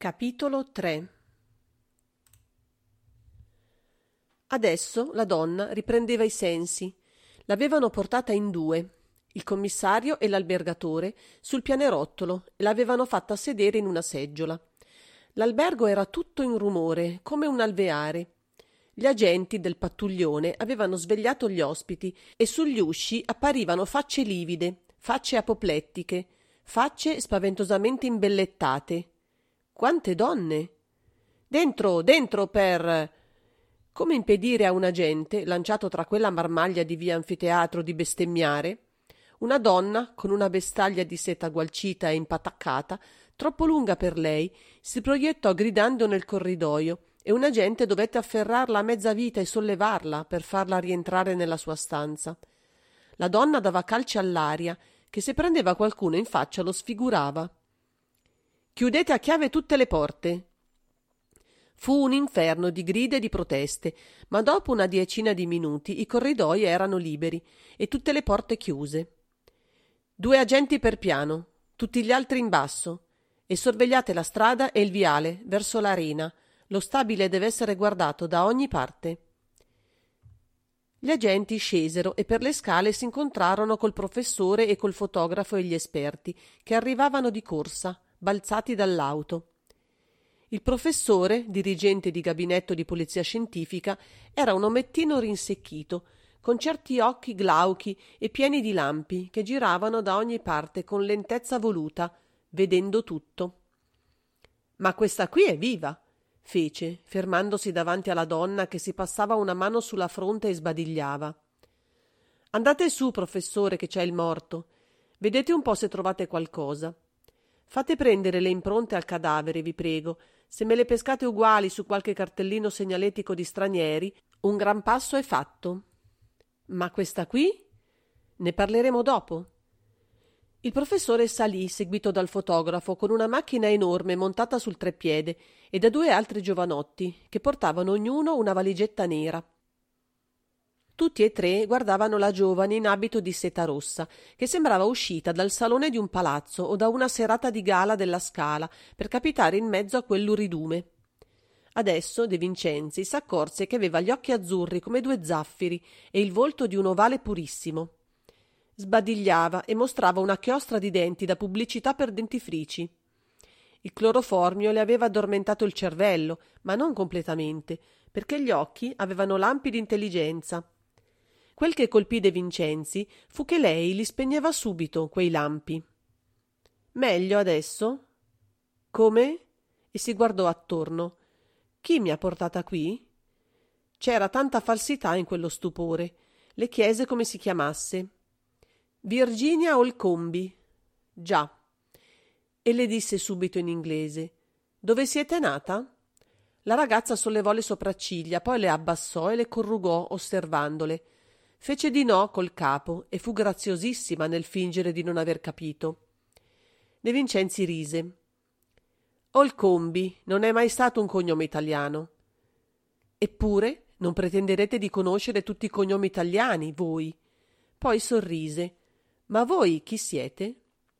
Capitolo 3. Adesso la donna riprendeva i sensi. L'avevano portata in due, il commissario e l'albergatore, sul pianerottolo e l'avevano fatta sedere in una seggiola. L'albergo era tutto in rumore, come un alveare. Gli agenti del pattuglione avevano svegliato gli ospiti e sugli usci apparivano facce livide, facce apoplettiche, facce spaventosamente imbellettate. Quante donne! Dentro, dentro per... Come impedire a un agente, lanciato tra quella marmaglia di via Anfiteatro, di bestemmiare? Una donna, con una vestaglia di seta gualcita e impataccata, troppo lunga per lei, si proiettò gridando nel corridoio e un agente dovette afferrarla a mezza vita e sollevarla per farla rientrare nella sua stanza. La donna dava calci all'aria, che se prendeva qualcuno in faccia lo sfigurava. «Chiudete a chiave tutte le porte!» Fu un inferno di grida e di proteste, ma dopo una decina di minuti i corridoi erano liberi e tutte le porte chiuse. 2 agenti per piano, tutti gli altri in basso, e sorvegliate la strada e il viale verso l'arena. Lo stabile deve essere guardato da ogni parte. Gli agenti scesero e per le scale si incontrarono col professore e col fotografo e gli esperti, che arrivavano di corsa, balzati dall'auto. Il professore, dirigente di gabinetto di polizia scientifica, era un omettino rinsecchito, con certi occhi glauchi e pieni di lampi che giravano da ogni parte con lentezza voluta, vedendo tutto. «Ma questa qui è viva!» fece, fermandosi davanti alla donna che si passava una mano sulla fronte e sbadigliava. «Andate su, professore, che c'è il morto. Vedete un po' se trovate qualcosa. Fate prendere le impronte al cadavere, vi prego. Se me le pescate uguali su qualche cartellino segnaletico di stranieri, un gran passo è fatto.» «Ma questa qui? Ne parleremo dopo.» Il professore salì, seguito dal fotografo, con una macchina enorme montata sul treppiede e da 2 altri giovanotti, che portavano ognuno una valigetta nera. Tutti e 3 guardavano la giovane in abito di seta rossa, che sembrava uscita dal salone di un palazzo o da una serata di gala della Scala per capitare in mezzo a quell'uridume. Adesso De Vincenzi s'accorse che aveva gli occhi azzurri come 2 zaffiri e il volto di un ovale purissimo. Sbadigliava e mostrava una chiostra di denti da pubblicità per dentifrici. Il cloroformio le aveva addormentato il cervello, ma non completamente, perché gli occhi avevano lampi di intelligenza. Quel che colpì De Vincenzi fu che lei li spegneva subito, quei lampi. «Meglio adesso?» «Come?» E si guardò attorno. «Chi mi ha portata qui?» C'era tanta falsità in quello stupore. Le chiese come si chiamasse. «Virginia Olcombi.» «Già.» E le disse subito in inglese: «Dove siete nata?» La ragazza sollevò le sopracciglia, poi le abbassò e le corrugò osservandole. Fece di no col capo e fu graziosissima nel fingere di non aver capito. De Vincenzi rise. «Olcombi non è mai stato un cognome italiano.» «Eppure non pretenderete di conoscere tutti i cognomi italiani, voi?» Poi sorrise. «Ma voi chi siete?»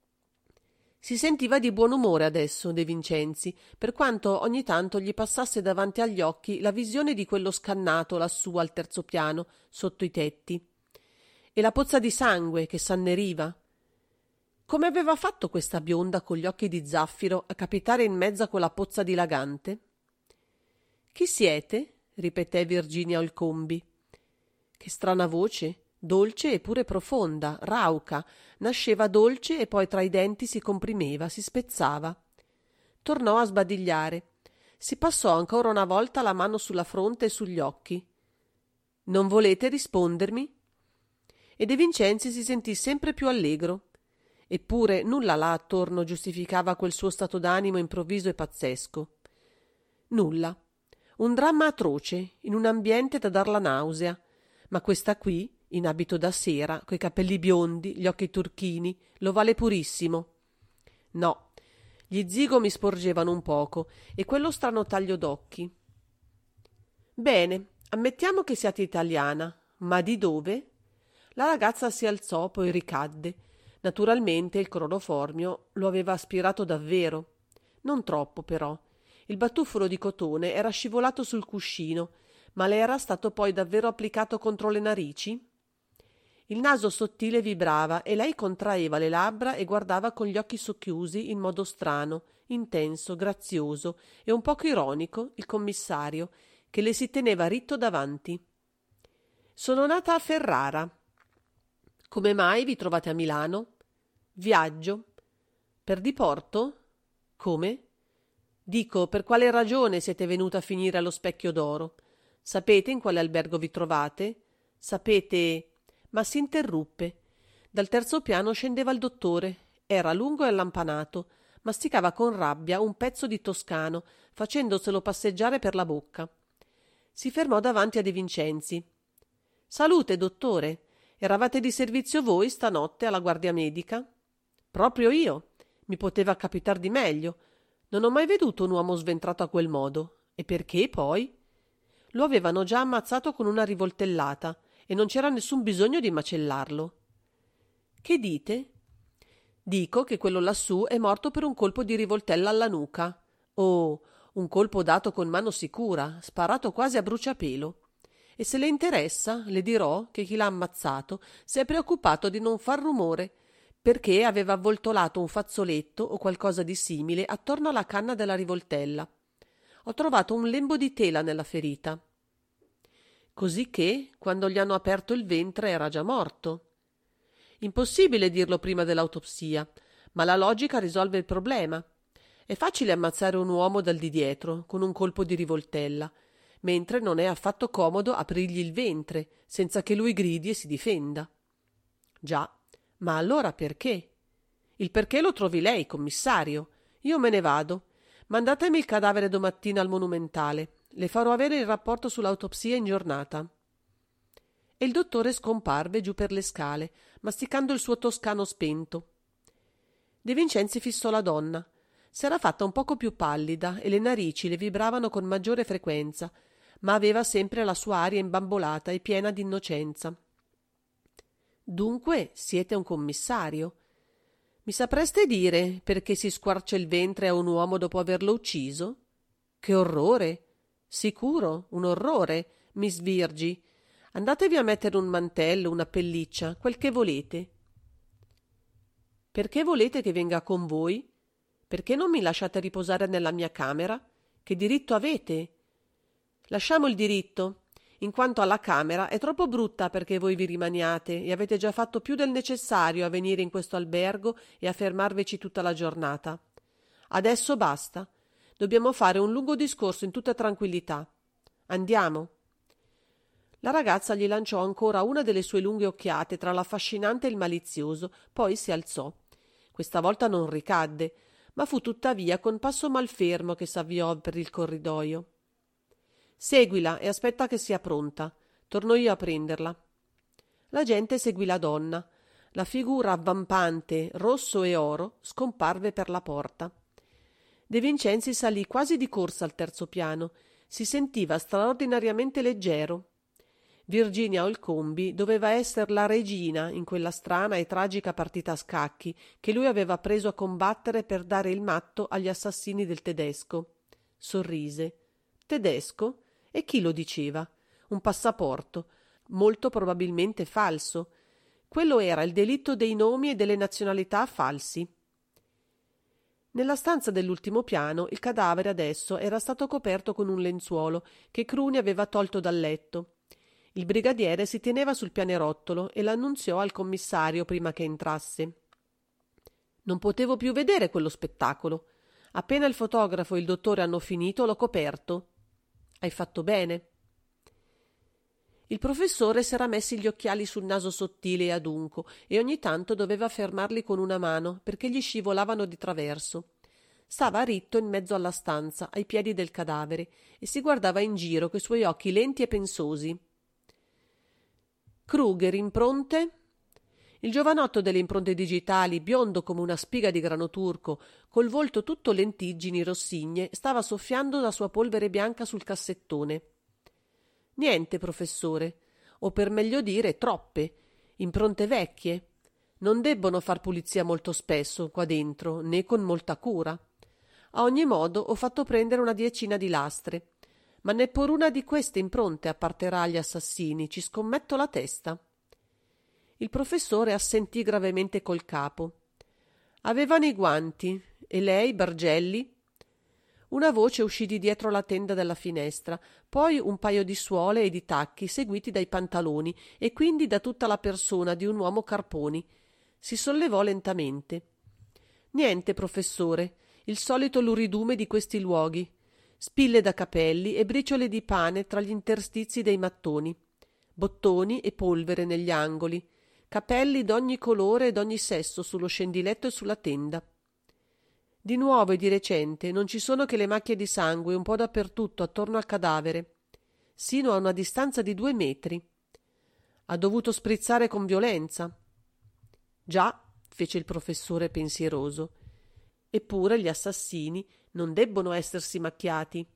Si sentiva di buon umore adesso De Vincenzi, per quanto ogni tanto gli passasse davanti agli occhi la visione di quello scannato lassù al terzo piano, sotto i tetti. E la pozza di sangue che s'anneriva. Come aveva fatto questa bionda con gli occhi di zaffiro a capitare in mezzo a quella pozza dilagante? «Chi siete?» ripeté Virginia Olcombi. Che strana voce, dolce e pure profonda, rauca, nasceva dolce e poi tra i denti si comprimeva, si spezzava. Tornò a sbadigliare. Si passò ancora una volta la mano sulla fronte e sugli occhi. «Non volete rispondermi?» E De Vincenzi si sentì sempre più allegro. Eppure nulla là attorno giustificava quel suo stato d'animo improvviso e pazzesco. Nulla. Un dramma atroce, in un ambiente da dar la nausea. Ma questa qui, in abito da sera, coi capelli biondi, gli occhi turchini, l'ovale purissimo. No, gli zigomi sporgevano un poco e quello strano taglio d'occhi. «Bene, ammettiamo che siate italiana, ma di dove?» La ragazza si alzò, poi ricadde. Naturalmente il cloroformio lo aveva aspirato davvero. Non troppo, però. Il batuffolo di cotone era scivolato sul cuscino, ma le era stato poi davvero applicato contro le narici? Il naso sottile vibrava e lei contraeva le labbra e guardava con gli occhi socchiusi in modo strano, intenso, grazioso e un poco ironico il commissario, che le si teneva ritto davanti. Sono nata a Ferrara. Come mai vi trovate a Milano? Viaggio. Per diporto? Come? Dico, per quale ragione siete venuta a finire allo Specchio d'Oro? Sapete in quale albergo vi trovate? Sapete... Ma si interruppe. Dal terzo piano scendeva il dottore. Era lungo e allampanato. Masticava con rabbia un pezzo di toscano, facendoselo passeggiare per la bocca. Si fermò davanti a De Vincenzi. Salute, dottore. Eravate di servizio voi stanotte alla guardia medica? Proprio io. Mi poteva capitar di meglio. Non ho mai veduto un uomo sventrato a quel modo. E perché poi? Lo avevano già ammazzato con una rivoltellata e non c'era nessun bisogno di macellarlo. Che dite? Dico che quello lassù è morto per un colpo di rivoltella alla nuca. Oh, un colpo dato con mano sicura, sparato quasi a bruciapelo. E se le interessa, le dirò che chi l'ha ammazzato si è preoccupato di non far rumore, perché aveva avvoltolato un fazzoletto o qualcosa di simile attorno alla canna della rivoltella. Ho trovato un lembo di tela nella ferita. Così che, quando gli hanno aperto il ventre, era già morto. Impossibile dirlo prima dell'autopsia, ma la logica risolve il problema. È facile ammazzare un uomo dal di dietro, con un colpo di rivoltella, mentre non è affatto comodo aprirgli il ventre, senza che lui gridi e si difenda. Già, ma allora perché? Il perché lo trovi lei, commissario. Io me ne vado. Mandatemi il cadavere domattina al Monumentale. Le farò avere il rapporto sull'autopsia in giornata. E il dottore scomparve giù per le scale, masticando il suo toscano spento. De Vincenzi fissò la donna. S'era fatta un poco più pallida e le narici le vibravano con maggiore frequenza, ma aveva sempre la sua aria imbambolata e piena d'innocenza. Dunque siete un commissario? Mi sapreste dire perché si squarcia il ventre a un uomo dopo averlo ucciso? Che orrore! Sicuro, un orrore, Miss Virgi. Andatevi a mettere un mantello, una pelliccia, quel che volete. Perché volete che venga con voi? Perché non mi lasciate riposare nella mia camera? Che diritto avete? Lasciamo il diritto, in quanto alla camera è troppo brutta perché voi vi rimaniate e avete già fatto più del necessario a venire in questo albergo e a fermarveci tutta la giornata. Adesso basta. Dobbiamo fare un lungo discorso in tutta tranquillità. Andiamo. La ragazza gli lanciò ancora una delle sue lunghe occhiate tra l'affascinante e il malizioso, poi si alzò. Questa volta non ricadde, ma fu tuttavia con passo malfermo che s'avviò per il corridoio. Seguila e aspetta che sia pronta. Torno io a prenderla. La gente seguì la donna. La figura avvampante, rosso e oro, scomparve per la porta. De Vincenzi salì quasi di corsa al terzo piano. Si sentiva straordinariamente leggero. Virginia Olcombi doveva essere la regina in quella strana e tragica partita a scacchi che lui aveva preso a combattere per dare il matto agli assassini del tedesco. Sorrise. Tedesco? E chi lo diceva? Un passaporto, molto probabilmente falso. Quello era il delitto dei nomi e delle nazionalità falsi. Nella stanza dell'ultimo piano il cadavere adesso era stato coperto con un lenzuolo che Cruni aveva tolto dal letto. Il brigadiere si teneva sul pianerottolo e l'annunziò al commissario prima che entrasse. Non potevo più vedere quello spettacolo. Appena il fotografo e il dottore hanno finito, l'ho coperto. Hai fatto bene. Il professore s'era messi gli occhiali sul naso sottile e adunco e ogni tanto doveva fermarli con una mano perché gli scivolavano di traverso. Stava ritto in mezzo alla stanza, ai piedi del cadavere, e si guardava in giro coi suoi occhi lenti e pensosi. Kruger, impronte? Il giovanotto delle impronte digitali, biondo come una spiga di grano turco, col volto tutto lentiggini rossigne, stava soffiando la sua polvere bianca sul cassettone. Niente, professore, o per meglio dire troppe, impronte vecchie. Non debbono far pulizia molto spesso qua dentro, né con molta cura. A ogni modo ho fatto prendere una 10 di lastre. Ma neppure una di queste impronte apparterà agli assassini, ci scommetto la testa. Il professore assentì gravemente col capo. Avevano i guanti. E lei, Bargelli? Una voce uscì di dietro la tenda dalla finestra, poi un paio di suole e di tacchi, seguiti dai pantaloni e quindi da tutta la persona di un uomo Carponi. Si sollevò lentamente. Niente, professore, il solito luridume di questi luoghi. Spille da capelli e briciole di pane tra gli interstizi dei mattoni. Bottoni e polvere negli angoli. Capelli d'ogni colore e d'ogni sesso sullo scendiletto e sulla tenda. Di nuovo e di recente non ci sono che le macchie di sangue un po' dappertutto attorno al cadavere, sino a una distanza di 2 metri. Ha dovuto sprizzare con violenza. Già, fece il professore pensieroso. Eppure gli assassini non debbono essersi macchiati.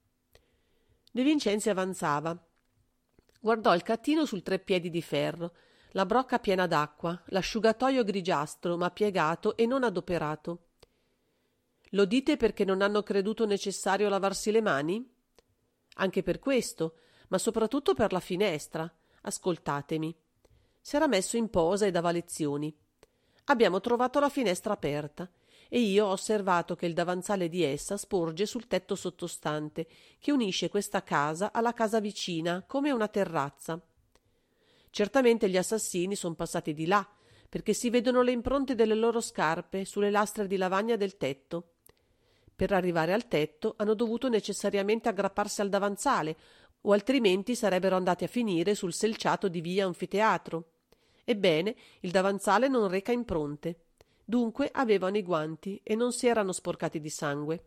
De Vincenzi avanzava. Guardò il catino sul treppiedi di ferro, la brocca piena d'acqua, l'asciugatoio grigiastro ma piegato e non adoperato. Lo dite perché non hanno creduto necessario lavarsi le mani? Anche per questo, ma soprattutto per la finestra. Ascoltatemi. S'era messo in posa e dava lezioni. Abbiamo trovato la finestra aperta e io ho osservato che il davanzale di essa sporge sul tetto sottostante, che unisce questa casa alla casa vicina, come una terrazza. Certamente gli assassini son passati di là, perché si vedono le impronte delle loro scarpe sulle lastre di lavagna del tetto. Per arrivare al tetto hanno dovuto necessariamente aggrapparsi al davanzale, o altrimenti sarebbero andati a finire sul selciato di via Anfiteatro. Ebbene, il davanzale non reca impronte. Dunque avevano i guanti e non si erano sporcati di sangue.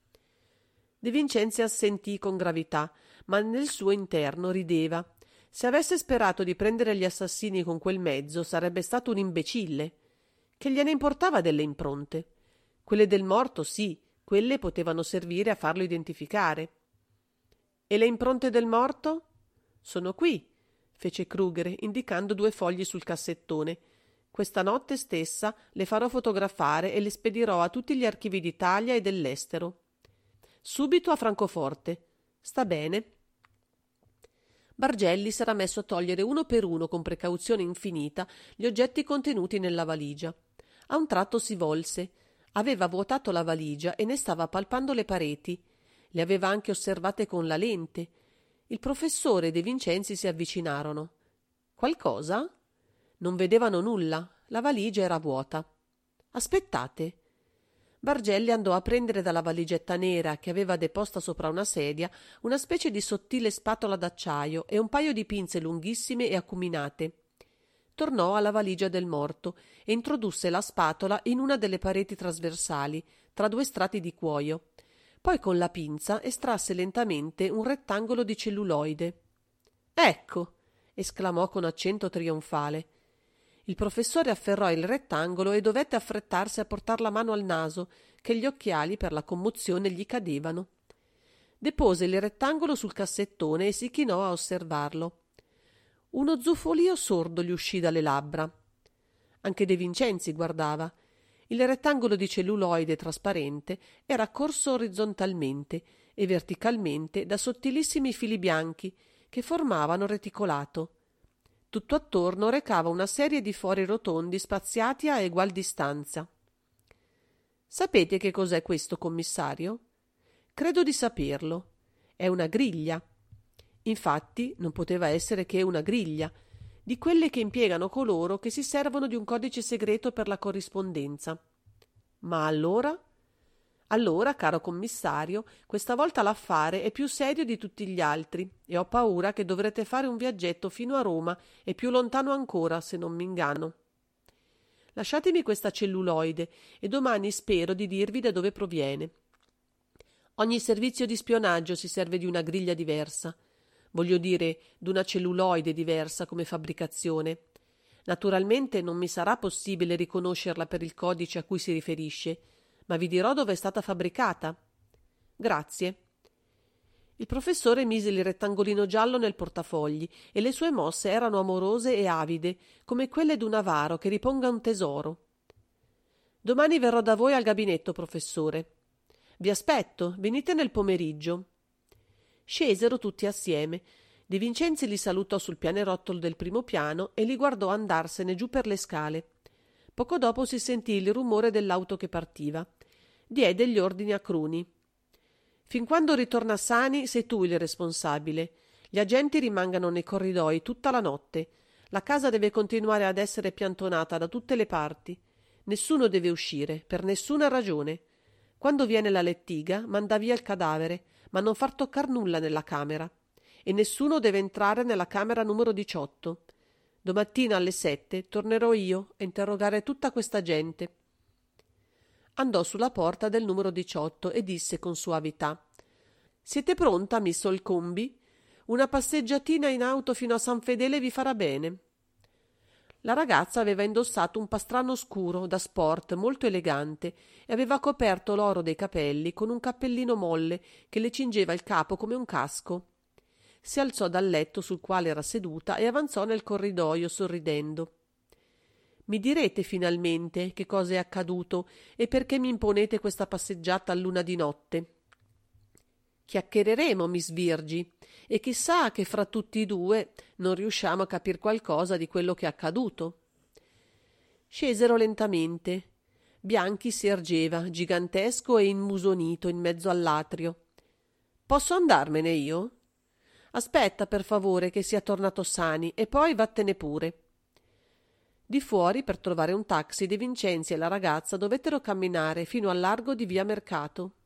De Vincenzi assentì con gravità, ma nel suo interno rideva. Se avesse sperato di prendere gli assassini con quel mezzo sarebbe stato un imbecille. Che gliene importava delle impronte? Quelle del morto sì, quelle potevano servire a farlo identificare. E le impronte del morto? Sono qui, fece Kruger, indicando 2 fogli sul cassettone. Questa notte stessa le farò fotografare e le spedirò a tutti gli archivi d'Italia e dell'estero. Subito a Francoforte. Sta bene? Bargelli s'era messo a togliere uno per uno, con precauzione infinita, gli oggetti contenuti nella valigia. A un tratto si volse. Aveva vuotato la valigia e ne stava palpando le pareti. Le aveva anche osservate con la lente. Il professore e De Vincenzi si avvicinarono. Qualcosa? Non vedevano nulla. La valigia era vuota. Aspettate. Bargelli andò a prendere dalla valigetta nera che aveva deposta sopra una sedia una specie di sottile spatola d'acciaio e un paio di pinze lunghissime e acuminate. Tornò alla valigia del morto e introdusse la spatola in una delle pareti trasversali, tra 2 strati di cuoio. Poi con la pinza estrasse lentamente un rettangolo di celluloide. «Ecco!» esclamò con accento trionfale. Il professore afferrò il rettangolo e dovette affrettarsi a portar la mano al naso, che gli occhiali per la commozione gli cadevano. Depose il rettangolo sul cassettone e si chinò a osservarlo. Uno zufolio sordo gli uscì dalle labbra. Anche De Vincenzi guardava. Il rettangolo di celluloide trasparente era corso orizzontalmente e verticalmente da sottilissimi fili bianchi che formavano reticolato. Tutto attorno recava una serie di fori rotondi spaziati a egual distanza. Sapete che cos'è questo, commissario? Credo di saperlo. È una griglia. Infatti non poteva essere che una griglia, di quelle che impiegano coloro che si servono di un codice segreto per la corrispondenza. Ma allora? Allora, caro commissario, questa volta l'affare è più serio di tutti gli altri e ho paura che dovrete fare un viaggetto fino a Roma e più lontano ancora, se non m'inganno. Lasciatemi questa celluloide e domani spero di dirvi da dove proviene. Ogni servizio di spionaggio si serve di una griglia diversa. Voglio dire, d'una celluloide diversa come fabbricazione. Naturalmente non mi sarà possibile riconoscerla per il codice a cui si riferisce, ma vi dirò dove è stata fabbricata. Grazie. Il professore mise il rettangolino giallo nel portafogli e le sue mosse erano amorose e avide, come quelle d'un avaro che riponga un tesoro. Domani verrò da voi al gabinetto, professore. Vi aspetto, venite nel pomeriggio. Scesero tutti assieme. De Vincenzi li salutò sul pianerottolo del primo piano e li guardò andarsene giù per le scale. Poco dopo si sentì il rumore dell'auto che partiva. Diede gli ordini a Cruni. Fin quando ritorna Sani sei tu il responsabile. Gli agenti rimangano nei corridoi tutta la notte. La casa deve continuare ad essere piantonata da tutte le parti. Nessuno deve uscire, per nessuna ragione. Quando viene la lettiga, manda via il cadavere, ma non far toccar nulla nella camera. E nessuno deve entrare nella camera numero 18. Domattina alle 7 tornerò io a interrogare tutta questa gente. Andò sulla porta del numero 18 e disse con suavità: Siete pronta, miss Olcombi? Una passeggiatina in auto fino a San Fedele vi farà bene. La ragazza aveva indossato un pastrano scuro da sport molto elegante e aveva coperto l'oro dei capelli con un cappellino molle che le cingeva il capo come un casco. Si alzò dal letto sul quale era seduta e avanzò nel corridoio sorridendo. Mi direte finalmente che cosa è accaduto e perché mi imponete questa passeggiata a luna di notte. Chiacchiereremo, miss Virgi, e chissà che fra tutti e due non riusciamo a capir qualcosa di quello che è accaduto. Scesero lentamente. Bianchi si ergeva, gigantesco e immusonito in mezzo all'atrio. Posso andarmene io? Aspetta, per favore, che sia tornato Sani, e poi vattene pure. Di fuori, per trovare un taxi, De Vincenzi e la ragazza dovettero camminare fino al largo di via Mercato.